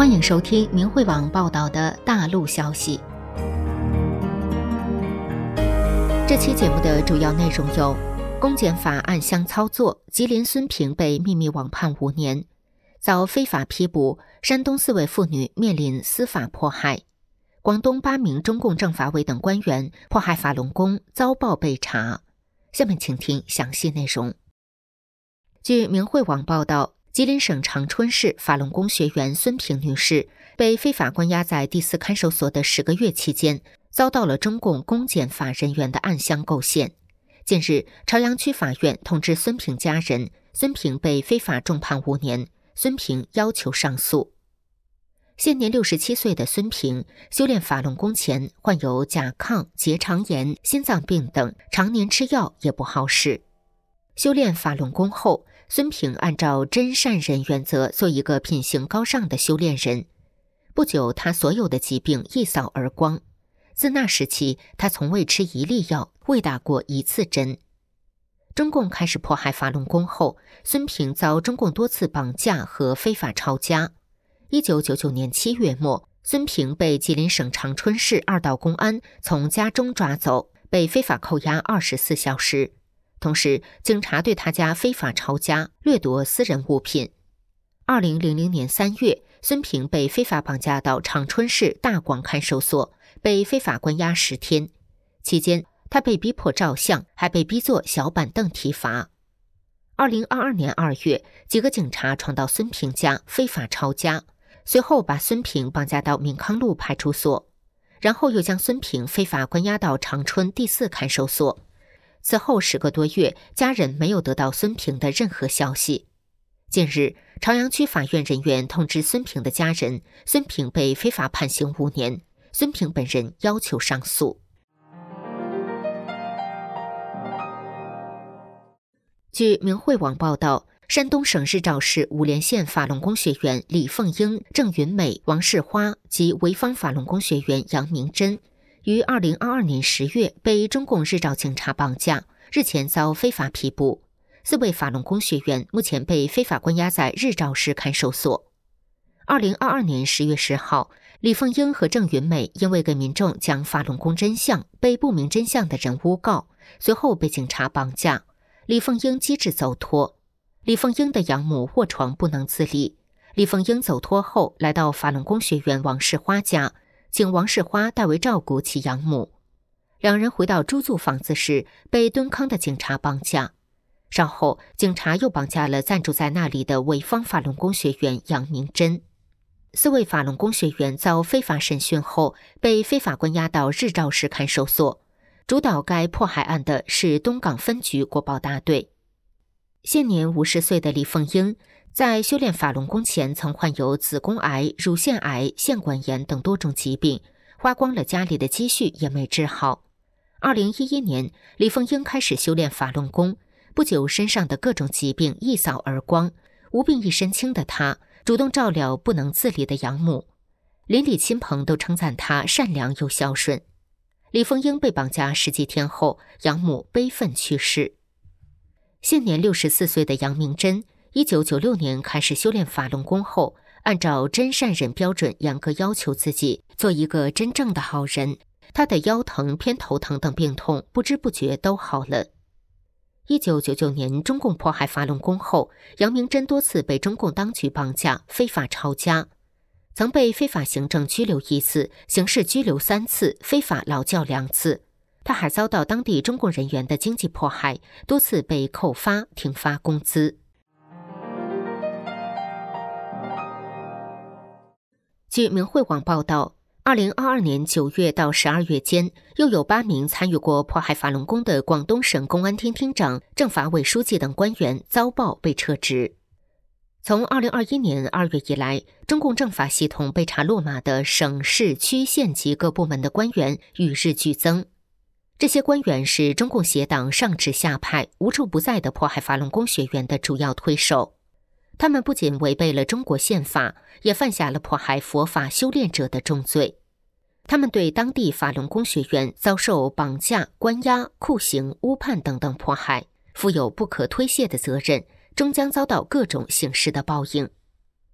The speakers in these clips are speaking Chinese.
欢迎收听明慧网报道的大陆消息。这期节目的主要内容有：公检法暗箱操作，吉林孙平被秘密网判5年；遭非法批捕，山东4位妇女面临司法迫害；广东8名中共政法委等官员迫害法轮功遭报被查。下面请听详细内容。据明慧网报道，吉林省长春市法轮功学员孙平女士被非法关押在第4看守所的10个月期间，遭到了中共公检法人员的暗箱构陷。近日，朝阳区法院通知孙平家人，孙平被非法重判5年，孙平要求上诉。现年67岁的孙平修炼法轮功前患有甲亢、结肠炎、心脏病等，常年吃药也不好使。修炼法轮功后，孙平按照真善忍原则做一个品行高尚的修炼人。不久，他所有的疾病一扫而光。自那时起，他从未吃1粒药，未打过1次针。中共开始迫害法轮功后，孙平遭中共多次绑架和非法抄家。1999年7月末，孙平被吉林省长春市2道公安从家中抓走，被非法扣押24小时。同时，警察对他家非法抄家，掠夺私人物品。2000年3月，孙平被非法绑架到长春市大广看守所，被非法关押10天。期间，他被逼迫照相，还被逼坐小板凳体罚。2022年2月，几个警察闯到孙平家非法抄家，随后把孙平绑架到闵康路派出所，然后又将孙平非法关押到长春第4看守所。此后10个多月，家人没有得到孙平的任何消息。近日，朝阳区法院人员通知孙平的家人，孙平被非法判刑5年，孙平本人要求上诉。据明慧网报道，山东省日照市五莲县法轮功学员李凤英、郑云美、王世花及潍坊法轮功学员杨明珍于2022年10月被中共日照警察绑架，日前遭非法批捕。4位法轮功学员目前被非法关押在日照市看守所。2022年10月10号，李凤英和郑云美因为给民众讲法轮功真相，被不明真相的人诬告，随后被警察绑架。李凤英机智走脱。李凤英的养母卧床不能自理。李凤英走脱后，来到法轮功学员王世花家，请王世花代为照顾其养母。2人回到租住房子时，被蹲坑的警察绑架。稍后，警察又绑架了暂住在那里的潍坊法轮功学员杨明珍。4位法轮功学员遭非法审讯后，被非法关押到日照市看守所。主导该迫害案的是东港分局国保大队。现年50岁的李凤英，在修炼法轮功前曾患有子宫癌、乳腺癌、腺管炎等多种疾病，花光了家里的积蓄也没治好。2011年，李凤英开始修炼法轮功，不久身上的各种疾病一扫而光，无病一身轻的她主动照料不能自理的养母，邻里亲朋都称赞她善良又孝顺。李凤英被绑架10几天后，养母悲愤去世。现年64岁的杨明珍，1996年开始修炼法轮功后，按照真善忍标准严格要求自己，做一个真正的好人。他的腰疼、偏头疼等病痛不知不觉都好了。1999年中共迫害法轮功后，杨明珍多次被中共当局绑架、非法抄家，曾被非法行政拘留1次，刑事拘留3次，非法劳教2次。他还遭到当地中共人员的经济迫害，多次被扣发、停发工资。据明慧网报道，2022年9月到12月间，又有8名参与过迫害法轮功的广东省公安厅厅长、政法委书记等官员遭报被撤职。从2021年2月以来，中共政法系统被查落马的省市区县级各部门的官员与日俱增。这些官员是中共邪党上指下派、无处不在的迫害法轮功学员的主要推手。他们不仅违背了中国宪法，也犯下了迫害佛法修炼者的重罪。他们对当地法轮功学员遭受绑架、关押、酷刑、诬判等等迫害，负有不可推卸的责任，终将遭到各种形式的报应。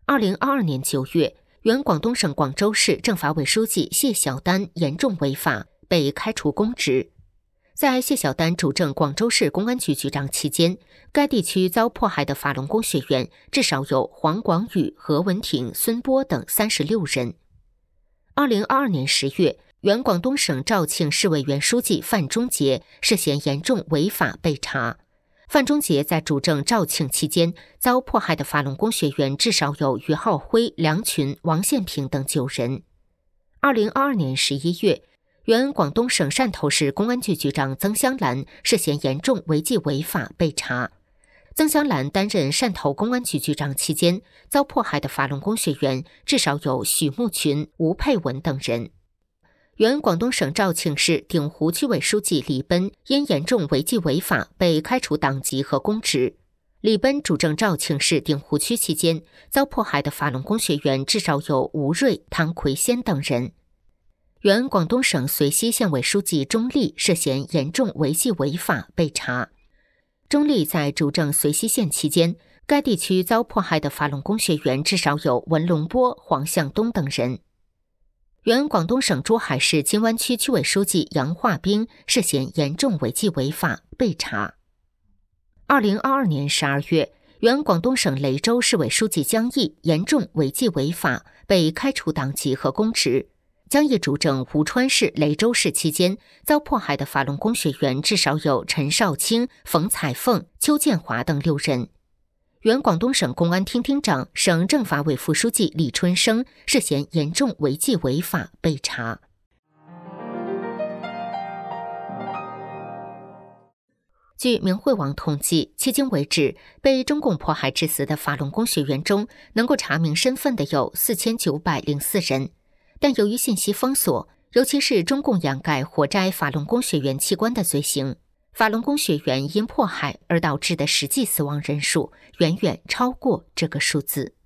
2022年9月，原广东省广州市政法委书记谢晓丹严重违法，被开除公职。在谢晓丹主政广州市公安局局长期间，该地区遭迫害的法轮功学员至少有黄广宇、何文挺、孙波等36人。2022年10月，原广东省肇庆市委原书记范忠杰涉嫌严重违法被查。范忠杰在主政肇庆期间，遭迫害的法轮功学员至少有于浩辉、梁群、王宪平等9人。2022年11月，原广东省汕头市公安局局长曾香兰涉嫌严重违纪违法被查。曾香兰担任汕头公安局局长期间，遭迫害的法轮功学员至少有许慕群、吴佩文等人。原广东省肇庆市鼎湖区委书记李奔因严重违纪违法被开除党籍和公职。李奔主政肇庆市鼎湖区期间，遭迫害的法轮功学员至少有吴瑞、汤奎先等人。原广东省遂溪县委书记钟丽涉嫌严重违纪违法被查。钟丽在主政遂溪县期间，该地区遭迫害的法轮功学员至少有文龙波、黄向东等人。原广东省珠海市金湾区区委书记杨化兵涉嫌严重违纪违法被查。2022年12月，原广东省雷州市委书记江毅严重违纪违法被开除党籍和公职。江毅主政吴川市、雷州市期间，遭迫害的法轮功学员至少有陈少卿、冯彩凤、邱建华等6人。原广东省公安厅厅长、省政法委副书记李春生涉嫌严重违纪违法被查。据明慧网统计，迄今为止，被中共迫害致死的法轮功学员中，能够查明身份的有4904人。但由于信息封锁，尤其是中共掩盖活摘法轮功学员器官的罪行，法轮功学员因迫害而导致的实际死亡人数远远超过这个数字。